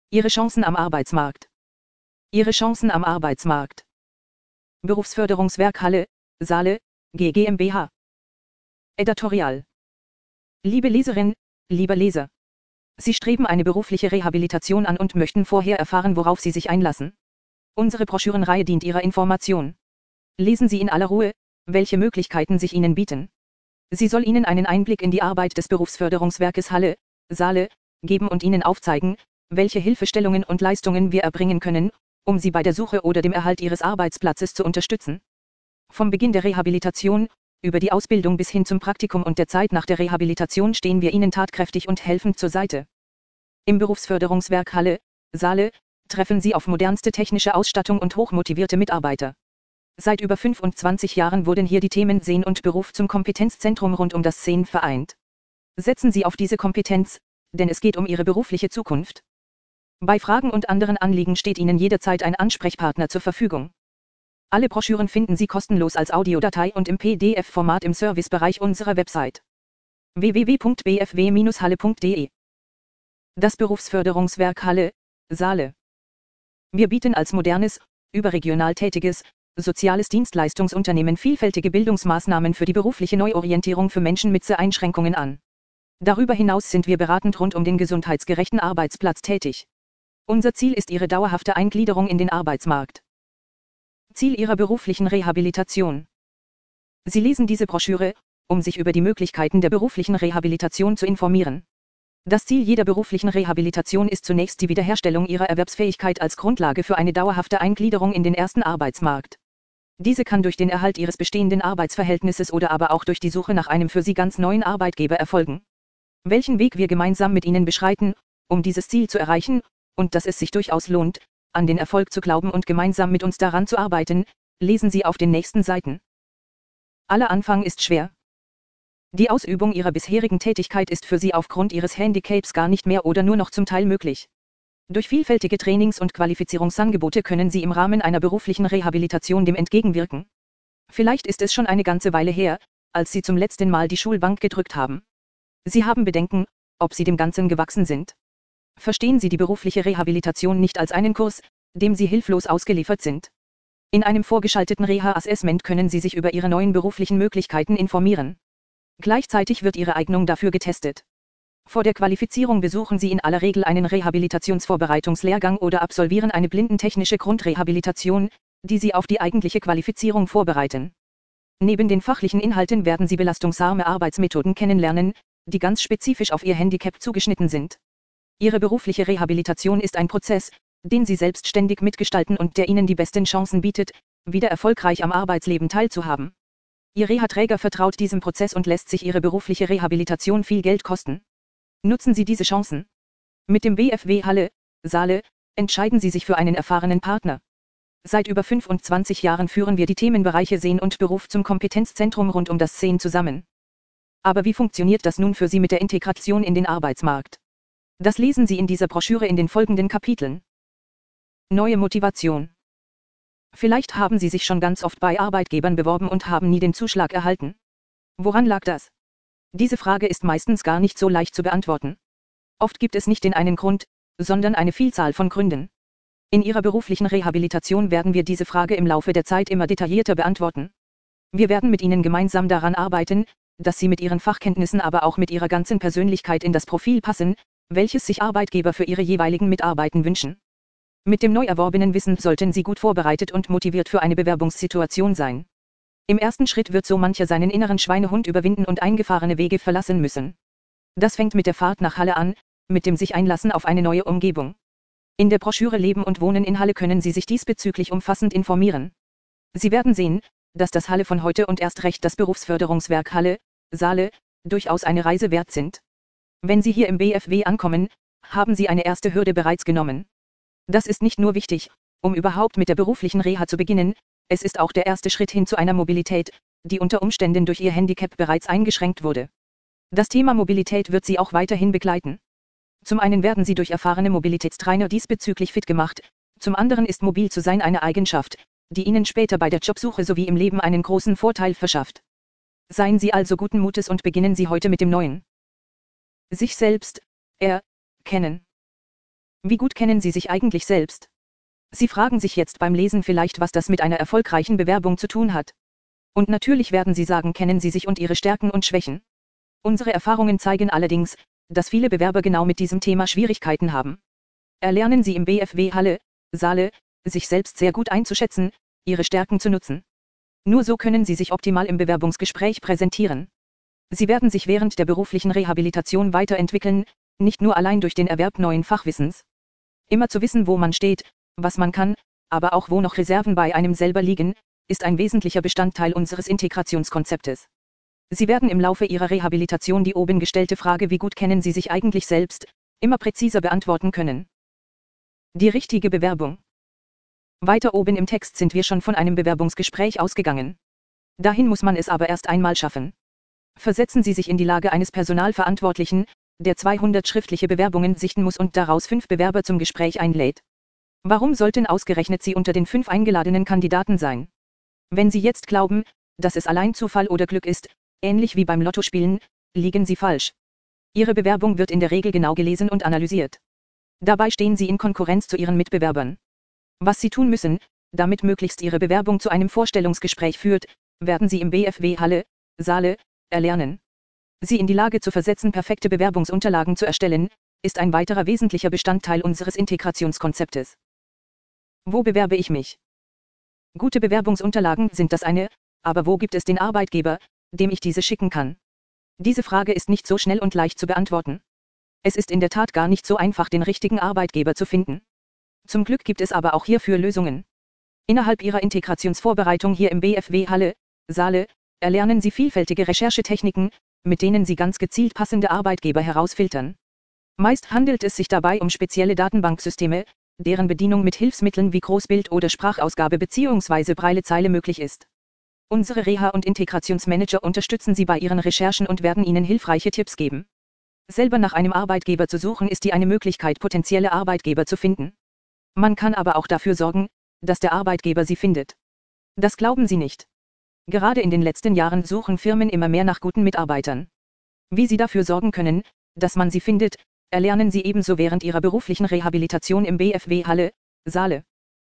Ihre Chancen am Arbeitsmarkt. Ihre Chancen am Arbeitsmarkt. Berufsförderungswerk Halle, Saale, G GmbH. Editorial. Liebe Leserin, lieber Leser. Sie streben eine berufliche Rehabilitation an und möchten vorher erfahren, worauf Sie sich einlassen. Unsere Broschürenreihe dient Ihrer Information. Lesen Sie in aller Ruhe, welche Möglichkeiten sich Ihnen bieten. Sie soll Ihnen einen Einblick in die Arbeit des Berufsförderungswerkes Halle, Saale, geben und Ihnen aufzeigen, welche Hilfestellungen und Leistungen wir erbringen können, um Sie bei der Suche oder dem Erhalt Ihres Arbeitsplatzes zu unterstützen. Vom Beginn der Rehabilitation, über die Ausbildung bis hin zum Praktikum und der Zeit nach der Rehabilitation stehen wir Ihnen tatkräftig und helfend zur Seite. Im Berufsförderungswerk Halle, Saale, treffen Sie auf modernste technische Ausstattung und hochmotivierte Mitarbeiter. Seit über 25 Jahren wurden hier die Themen Sehen und Beruf zum Kompetenzzentrum rund um das Sehen vereint. Setzen Sie auf diese Kompetenz, denn es geht um Ihre berufliche Zukunft. Bei Fragen und anderen Anliegen steht Ihnen jederzeit ein Ansprechpartner zur Verfügung. Alle Broschüren finden Sie kostenlos als Audiodatei und im PDF-Format im Servicebereich unserer Website www.bfw-halle.de. Das Berufsförderungswerk Halle, Saale. Wir bieten als modernes, überregional tätiges, soziales Dienstleistungsunternehmen vielfältige Bildungsmaßnahmen für die berufliche Neuorientierung für Menschen mit Seheinschränkungen an. Darüber hinaus sind wir beratend rund um den gesundheitsgerechten Arbeitsplatz tätig. Unser Ziel ist Ihre dauerhafte Eingliederung in den Arbeitsmarkt. Ziel Ihrer beruflichen Rehabilitation. Sie lesen diese Broschüre, um sich über die Möglichkeiten der beruflichen Rehabilitation zu informieren. Das Ziel jeder beruflichen Rehabilitation ist zunächst die Wiederherstellung Ihrer Erwerbsfähigkeit als Grundlage für eine dauerhafte Eingliederung in den ersten Arbeitsmarkt. Diese kann durch den Erhalt Ihres bestehenden Arbeitsverhältnisses oder aber auch durch die Suche nach einem für Sie ganz neuen Arbeitgeber erfolgen. Welchen Weg wir gemeinsam mit Ihnen beschreiten, um dieses Ziel zu erreichen, und dass es sich durchaus lohnt, an den Erfolg zu glauben und gemeinsam mit uns daran zu arbeiten, lesen Sie auf den nächsten Seiten. Aller Anfang ist schwer. Die Ausübung Ihrer bisherigen Tätigkeit ist für Sie aufgrund Ihres Handicaps gar nicht mehr oder nur noch zum Teil möglich. Durch vielfältige Trainings- und Qualifizierungsangebote können Sie im Rahmen einer beruflichen Rehabilitation dem entgegenwirken. Vielleicht ist es schon eine ganze Weile her, als Sie zum letzten Mal die Schulbank gedrückt haben. Sie haben Bedenken, ob Sie dem Ganzen gewachsen sind. Verstehen Sie die berufliche Rehabilitation nicht als einen Kurs, dem Sie hilflos ausgeliefert sind. In einem vorgeschalteten Reha-Assessment können Sie sich über Ihre neuen beruflichen Möglichkeiten informieren. Gleichzeitig wird Ihre Eignung dafür getestet. Vor der Qualifizierung besuchen Sie in aller Regel einen Rehabilitationsvorbereitungslehrgang oder absolvieren eine blindentechnische Grundrehabilitation, die Sie auf die eigentliche Qualifizierung vorbereiten. Neben den fachlichen Inhalten werden Sie belastungsarme Arbeitsmethoden kennenlernen, die ganz spezifisch auf Ihr Handicap zugeschnitten sind. Ihre berufliche Rehabilitation ist ein Prozess, den Sie selbstständig mitgestalten und der Ihnen die besten Chancen bietet, wieder erfolgreich am Arbeitsleben teilzuhaben. Ihr Reha-Träger vertraut diesem Prozess und lässt sich Ihre berufliche Rehabilitation viel Geld kosten. Nutzen Sie diese Chancen. Mit dem BFW Halle, Saale, entscheiden Sie sich für einen erfahrenen Partner. Seit über 25 Jahren führen wir die Themenbereiche Sehen und Beruf zum Kompetenzzentrum rund um das Sehen zusammen. Aber wie funktioniert das nun für Sie mit der Integration in den Arbeitsmarkt? Das lesen Sie in dieser Broschüre in den folgenden Kapiteln. Neue Motivation. Vielleicht haben Sie sich schon ganz oft bei Arbeitgebern beworben und haben nie den Zuschlag erhalten. Woran lag das? Diese Frage ist meistens gar nicht so leicht zu beantworten. Oft gibt es nicht den einen Grund, sondern eine Vielzahl von Gründen. In Ihrer beruflichen Rehabilitation werden wir diese Frage im Laufe der Zeit immer detaillierter beantworten. Wir werden mit Ihnen gemeinsam daran arbeiten, dass Sie mit Ihren Fachkenntnissen aber auch mit Ihrer ganzen Persönlichkeit in das Profil passen, welches sich Arbeitgeber für ihre jeweiligen Mitarbeiter wünschen. Mit dem neu erworbenen Wissen sollten Sie gut vorbereitet und motiviert für eine Bewerbungssituation sein. Im ersten Schritt wird so mancher seinen inneren Schweinehund überwinden und eingefahrene Wege verlassen müssen. Das fängt mit der Fahrt nach Halle an, mit dem sich Einlassen auf eine neue Umgebung. In der Broschüre Leben und Wohnen in Halle können Sie sich diesbezüglich umfassend informieren. Sie werden sehen, dass das Halle von heute und erst recht das Berufsförderungswerk Halle, Saale, durchaus eine Reise wert sind. Wenn Sie hier im BFW ankommen, haben Sie eine erste Hürde bereits genommen. Das ist nicht nur wichtig, um überhaupt mit der beruflichen Reha zu beginnen, es ist auch der erste Schritt hin zu einer Mobilität, die unter Umständen durch Ihr Handicap bereits eingeschränkt wurde. Das Thema Mobilität wird Sie auch weiterhin begleiten. Zum einen werden Sie durch erfahrene Mobilitätstrainer diesbezüglich fit gemacht, zum anderen ist mobil zu sein eine Eigenschaft, die Ihnen später bei der Jobsuche sowie im Leben einen großen Vorteil verschafft. Seien Sie also guten Mutes und beginnen Sie heute mit dem Neuen. Sich selbst erkennen. Wie gut kennen Sie sich eigentlich selbst? Sie fragen sich jetzt beim Lesen vielleicht, was das mit einer erfolgreichen Bewerbung zu tun hat. Und natürlich werden Sie sagen, kennen Sie sich und Ihre Stärken und Schwächen. Unsere Erfahrungen zeigen allerdings, dass viele Bewerber genau mit diesem Thema Schwierigkeiten haben. Erlernen Sie im BFW Halle, Saale, sich selbst sehr gut einzuschätzen, Ihre Stärken zu nutzen. Nur so können Sie sich optimal im Bewerbungsgespräch präsentieren. Sie werden sich während der beruflichen Rehabilitation weiterentwickeln, nicht nur allein durch den Erwerb neuen Fachwissens. Immer zu wissen, wo man steht, was man kann, aber auch wo noch Reserven bei einem selber liegen, ist ein wesentlicher Bestandteil unseres Integrationskonzeptes. Sie werden im Laufe Ihrer Rehabilitation die oben gestellte Frage, wie gut kennen Sie sich eigentlich selbst, immer präziser beantworten können. Die richtige Bewerbung. Weiter oben im Text sind wir schon von einem Bewerbungsgespräch ausgegangen. Dahin muss man es aber erst einmal schaffen. Versetzen Sie sich in die Lage eines Personalverantwortlichen, der 200 schriftliche Bewerbungen sichten muss und daraus 5 Bewerber zum Gespräch einlädt. Warum sollten ausgerechnet Sie unter den 5 eingeladenen Kandidaten sein? Wenn Sie jetzt glauben, dass es allein Zufall oder Glück ist, ähnlich wie beim Lottospielen, liegen Sie falsch. Ihre Bewerbung wird in der Regel genau gelesen und analysiert. Dabei stehen Sie in Konkurrenz zu Ihren Mitbewerbern. Was Sie tun müssen, damit möglichst Ihre Bewerbung zu einem Vorstellungsgespräch führt, werden Sie im BFW Halle, Saale, erlernen. Sie in die Lage zu versetzen, perfekte Bewerbungsunterlagen zu erstellen, ist ein weiterer wesentlicher Bestandteil unseres Integrationskonzeptes. Wo bewerbe ich mich? Gute Bewerbungsunterlagen sind das eine, aber wo gibt es den Arbeitgeber, dem ich diese schicken kann? Diese Frage ist nicht so schnell und leicht zu beantworten. Es ist in der Tat gar nicht so einfach, den richtigen Arbeitgeber zu finden. Zum Glück gibt es aber auch hierfür Lösungen. Innerhalb Ihrer Integrationsvorbereitung hier im BFW Halle, Saale, erlernen Sie vielfältige Recherchetechniken, mit denen Sie ganz gezielt passende Arbeitgeber herausfiltern. Meist handelt es sich dabei um spezielle Datenbanksysteme, deren Bedienung mit Hilfsmitteln wie Großbild oder Sprachausgabe bzw. Braillezeile möglich ist. Unsere Reha- und Integrationsmanager unterstützen Sie bei Ihren Recherchen und werden Ihnen hilfreiche Tipps geben. Selber nach einem Arbeitgeber zu suchen ist eine Möglichkeit, potenzielle Arbeitgeber zu finden. Man kann aber auch dafür sorgen, dass der Arbeitgeber Sie findet. Das glauben Sie nicht. Gerade in den letzten Jahren suchen Firmen immer mehr nach guten Mitarbeitern. Wie Sie dafür sorgen können, dass man sie findet, erlernen Sie ebenso während Ihrer beruflichen Rehabilitation im BFW Halle, Saale.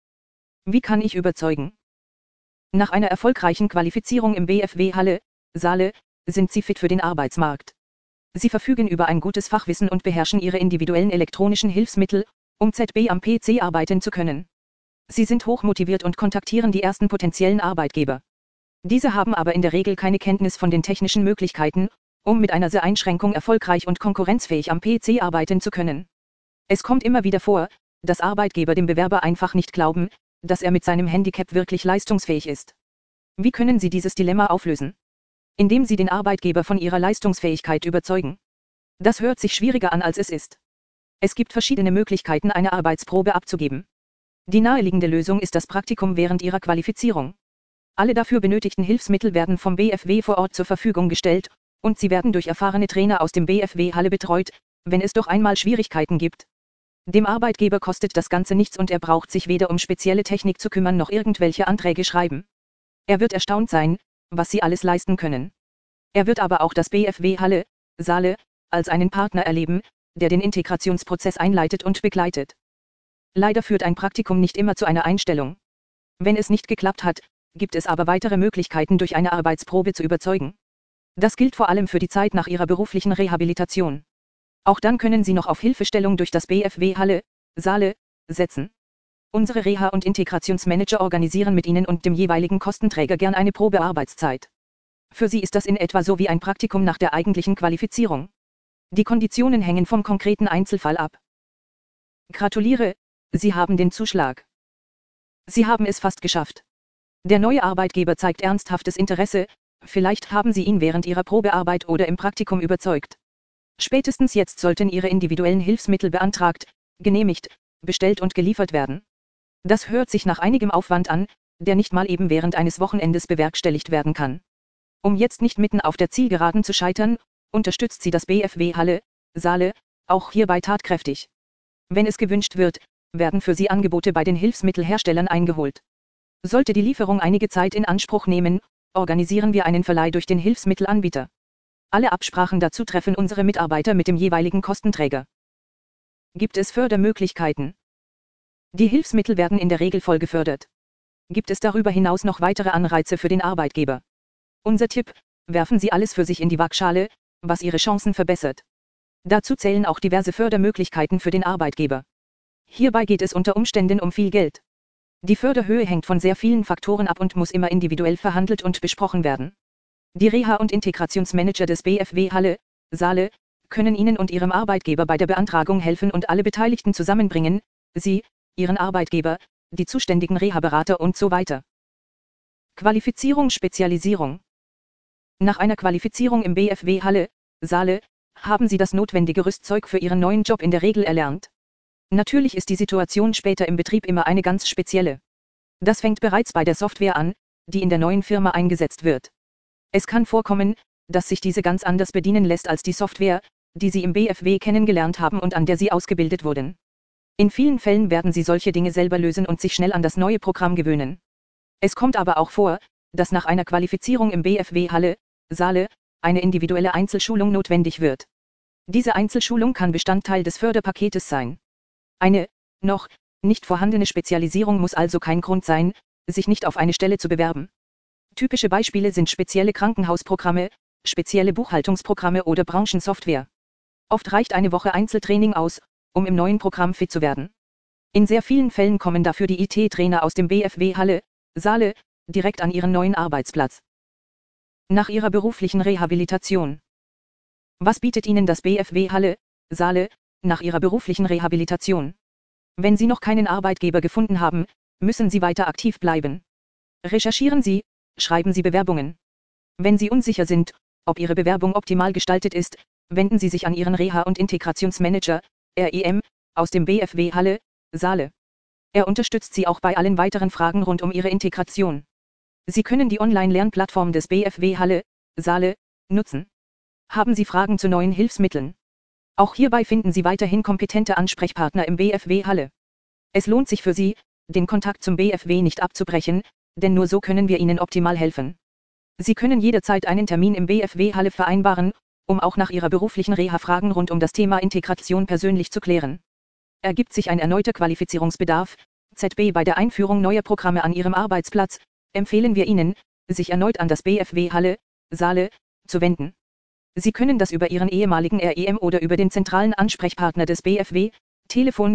Wie kann ich überzeugen? Nach einer erfolgreichen Qualifizierung im BFW Halle, Saale, sind Sie fit für den Arbeitsmarkt. Sie verfügen über ein gutes Fachwissen und beherrschen Ihre individuellen elektronischen Hilfsmittel, um ZB am PC arbeiten zu können. Sie sind hochmotiviert und kontaktieren die ersten potenziellen Arbeitgeber. Diese haben aber in der Regel keine Kenntnis von den technischen Möglichkeiten, um mit einer Einschränkung erfolgreich und konkurrenzfähig am PC arbeiten zu können. Es kommt immer wieder vor, dass Arbeitgeber dem Bewerber einfach nicht glauben, dass er mit seinem Handicap wirklich leistungsfähig ist. Wie können Sie dieses Dilemma auflösen? Indem Sie den Arbeitgeber von Ihrer Leistungsfähigkeit überzeugen. Das hört sich schwieriger an, als es ist. Es gibt verschiedene Möglichkeiten, eine Arbeitsprobe abzugeben. Die naheliegende Lösung ist das Praktikum während Ihrer Qualifizierung. Alle dafür benötigten Hilfsmittel werden vom BFW vor Ort zur Verfügung gestellt, und Sie werden durch erfahrene Trainer aus dem BFW Halle betreut, wenn es doch einmal Schwierigkeiten gibt. Dem Arbeitgeber kostet das Ganze nichts und er braucht sich weder um spezielle Technik zu kümmern noch irgendwelche Anträge schreiben. Er wird erstaunt sein, was Sie alles leisten können. Er wird aber auch das BFW Halle, Saale, als einen Partner erleben, der den Integrationsprozess einleitet und begleitet. Leider führt ein Praktikum nicht immer zu einer Einstellung. Wenn es nicht geklappt hat, gibt es aber weitere Möglichkeiten, durch eine Arbeitsprobe zu überzeugen. Das gilt vor allem für die Zeit nach Ihrer beruflichen Rehabilitation. Auch dann können Sie noch auf Hilfestellung durch das BFW Halle, Saale, setzen. Unsere Reha- und Integrationsmanager organisieren mit Ihnen und dem jeweiligen Kostenträger gern eine Probearbeitszeit. Für Sie ist das in etwa so wie ein Praktikum nach der eigentlichen Qualifizierung. Die Konditionen hängen vom konkreten Einzelfall ab. Gratuliere, Sie haben den Zuschlag. Sie haben es fast geschafft. Der neue Arbeitgeber zeigt ernsthaftes Interesse, vielleicht haben Sie ihn während Ihrer Probearbeit oder im Praktikum überzeugt. Spätestens jetzt sollten Ihre individuellen Hilfsmittel beantragt, genehmigt, bestellt und geliefert werden. Das hört sich nach einigem Aufwand an, der nicht mal eben während eines Wochenendes bewerkstelligt werden kann. Um jetzt nicht mitten auf der Zielgeraden zu scheitern, unterstützt Sie das BFW Halle, Saale, auch hierbei tatkräftig. Wenn es gewünscht wird, werden für Sie Angebote bei den Hilfsmittelherstellern eingeholt. Sollte die Lieferung einige Zeit in Anspruch nehmen, organisieren wir einen Verleih durch den Hilfsmittelanbieter. Alle Absprachen dazu treffen unsere Mitarbeiter mit dem jeweiligen Kostenträger. Gibt es Fördermöglichkeiten? Die Hilfsmittel werden in der Regel voll gefördert. Gibt es darüber hinaus noch weitere Anreize für den Arbeitgeber? Unser Tipp: werfen Sie alles für sich in die Waagschale, was Ihre Chancen verbessert. Dazu zählen auch diverse Fördermöglichkeiten für den Arbeitgeber. Hierbei geht es unter Umständen um viel Geld. Die Förderhöhe hängt von sehr vielen Faktoren ab und muss immer individuell verhandelt und besprochen werden. Die Reha- und Integrationsmanager des BFW Halle, Saale, können Ihnen und Ihrem Arbeitgeber bei der Beantragung helfen und alle Beteiligten zusammenbringen, Sie, Ihren Arbeitgeber, die zuständigen Reha-Berater und so weiter. Qualifizierung, Spezialisierung. Nach einer Qualifizierung im BFW Halle, Saale, haben Sie das notwendige Rüstzeug für Ihren neuen Job in der Regel erlernt. Natürlich ist die Situation später im Betrieb immer eine ganz spezielle. Das fängt bereits bei der Software an, die in der neuen Firma eingesetzt wird. Es kann vorkommen, dass sich diese ganz anders bedienen lässt als die Software, die Sie im BFW kennengelernt haben und an der Sie ausgebildet wurden. In vielen Fällen werden Sie solche Dinge selber lösen und sich schnell an das neue Programm gewöhnen. Es kommt aber auch vor, dass nach einer Qualifizierung im BFW Halle, Saale, eine individuelle Einzelschulung notwendig wird. Diese Einzelschulung kann Bestandteil des Förderpaketes sein. Eine, noch, nicht vorhandene Spezialisierung muss also kein Grund sein, sich nicht auf eine Stelle zu bewerben. Typische Beispiele sind spezielle Krankenhausprogramme, spezielle Buchhaltungsprogramme oder Branchensoftware. Oft reicht eine Woche Einzeltraining aus, um im neuen Programm fit zu werden. In sehr vielen Fällen kommen dafür die IT-Trainer aus dem BFW Halle, Saale, direkt an ihren neuen Arbeitsplatz. Nach ihrer beruflichen Rehabilitation. Was bietet Ihnen das BFW Halle, Saale, nach Ihrer beruflichen Rehabilitation? Wenn Sie noch keinen Arbeitgeber gefunden haben, müssen Sie weiter aktiv bleiben. Recherchieren Sie, schreiben Sie Bewerbungen. Wenn Sie unsicher sind, ob Ihre Bewerbung optimal gestaltet ist, wenden Sie sich an Ihren Reha- und Integrationsmanager, REM, aus dem BFW Halle, Saale. Er unterstützt Sie auch bei allen weiteren Fragen rund um Ihre Integration. Sie können die Online-Lernplattform des BFW Halle, Saale, nutzen. Haben Sie Fragen zu neuen Hilfsmitteln? Auch hierbei finden Sie weiterhin kompetente Ansprechpartner im BFW Halle. Es lohnt sich für Sie, den Kontakt zum BFW nicht abzubrechen, denn nur so können wir Ihnen optimal helfen. Sie können jederzeit einen Termin im BFW Halle vereinbaren, um auch nach Ihrer beruflichen Reha-Fragen rund um das Thema Integration persönlich zu klären. Ergibt sich ein erneuter Qualifizierungsbedarf, ZB bei der Einführung neuer Programme an Ihrem Arbeitsplatz, empfehlen wir Ihnen, sich erneut an das BFW Halle, Saale, zu wenden. Sie können das über Ihren ehemaligen REM oder über den zentralen Ansprechpartner des BFW, Telefon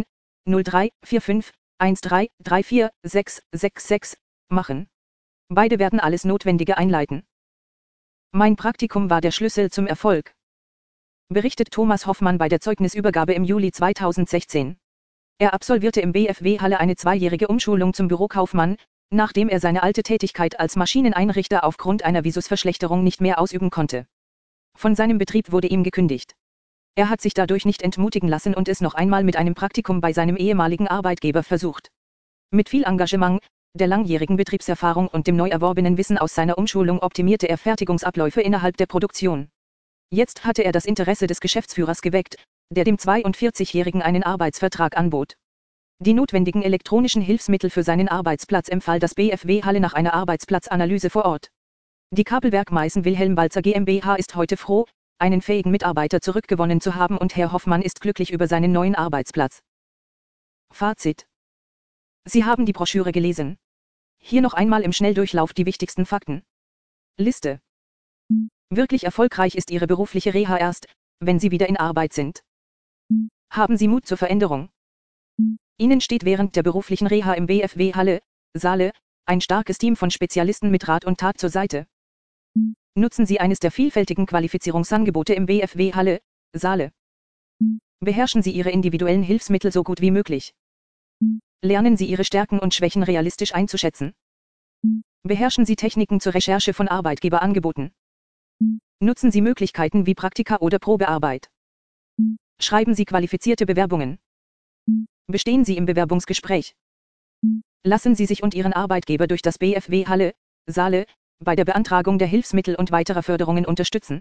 0345 13 34 666, machen. Beide werden alles Notwendige einleiten. Mein Praktikum war der Schlüssel zum Erfolg, berichtet Thomas Hoffmann bei der Zeugnisübergabe im Juli 2016. Er absolvierte im BFW Halle eine 2-jährige Umschulung zum Bürokaufmann, nachdem er seine alte Tätigkeit als Maschineneinrichter aufgrund einer Visusverschlechterung nicht mehr ausüben konnte. Von seinem Betrieb wurde ihm gekündigt. Er hat sich dadurch nicht entmutigen lassen und es noch einmal mit einem Praktikum bei seinem ehemaligen Arbeitgeber versucht. Mit viel Engagement, der langjährigen Betriebserfahrung und dem neu erworbenen Wissen aus seiner Umschulung optimierte er Fertigungsabläufe innerhalb der Produktion. Jetzt hatte er das Interesse des Geschäftsführers geweckt, der dem 42-Jährigen einen Arbeitsvertrag anbot. Die notwendigen elektronischen Hilfsmittel für seinen Arbeitsplatz empfahl das BFW Halle nach einer Arbeitsplatzanalyse vor Ort. Die Kabelwerk Meißen Wilhelm Balzer GmbH ist heute froh, einen fähigen Mitarbeiter zurückgewonnen zu haben und Herr Hoffmann ist glücklich über seinen neuen Arbeitsplatz. Fazit: Sie haben die Broschüre gelesen. Hier noch einmal im Schnelldurchlauf die wichtigsten Fakten. Liste. Wirklich erfolgreich ist Ihre berufliche Reha erst, wenn Sie wieder in Arbeit sind. Haben Sie Mut zur Veränderung. Ihnen steht während der beruflichen Reha im BFW Halle, Saale, ein starkes Team von Spezialisten mit Rat und Tat zur Seite. Nutzen Sie eines der vielfältigen Qualifizierungsangebote im BFW Halle, Saale. Beherrschen Sie Ihre individuellen Hilfsmittel so gut wie möglich. Lernen Sie Ihre Stärken und Schwächen realistisch einzuschätzen. Beherrschen Sie Techniken zur Recherche von Arbeitgeberangeboten. Nutzen Sie Möglichkeiten wie Praktika oder Probearbeit. Schreiben Sie qualifizierte Bewerbungen. Bestehen Sie im Bewerbungsgespräch. Lassen Sie sich und Ihren Arbeitgeber durch das BFW Halle, Saale, bei der Beantragung der Hilfsmittel und weiterer Förderungen unterstützen.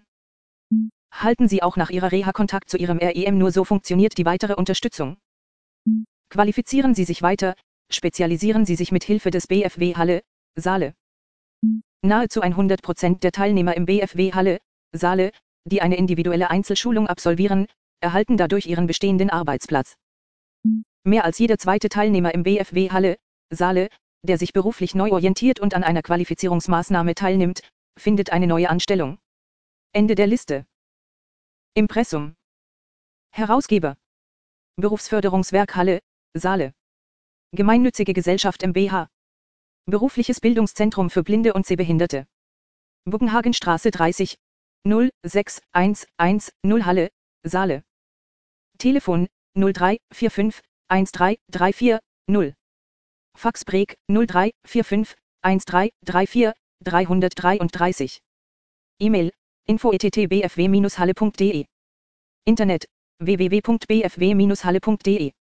Halten Sie auch nach Ihrer Reha Kontakt zu Ihrem REM, nur so funktioniert die weitere Unterstützung. Qualifizieren Sie sich weiter, spezialisieren Sie sich mit Hilfe des BFW Halle, Saale. Nahezu 100% der Teilnehmer im BFW Halle, Saale, die eine individuelle Einzelschulung absolvieren, erhalten dadurch ihren bestehenden Arbeitsplatz. Mehr als jeder zweite Teilnehmer im BFW Halle, Saale, der sich beruflich neu orientiert und an einer Qualifizierungsmaßnahme teilnimmt, findet eine neue Anstellung. Ende der Liste. Impressum. Herausgeber: Berufsförderungswerk Halle, Saale. Gemeinnützige Gesellschaft mbH. Berufliches Bildungszentrum für Blinde und Sehbehinderte. Buggenhagenstraße 30, 06110 Halle, Saale. Telefon 03 45 13 34 0. Faxbreg 03 45 13 34 333. E-Mail info@bfw-halle.de. Internet www.bfw-halle.de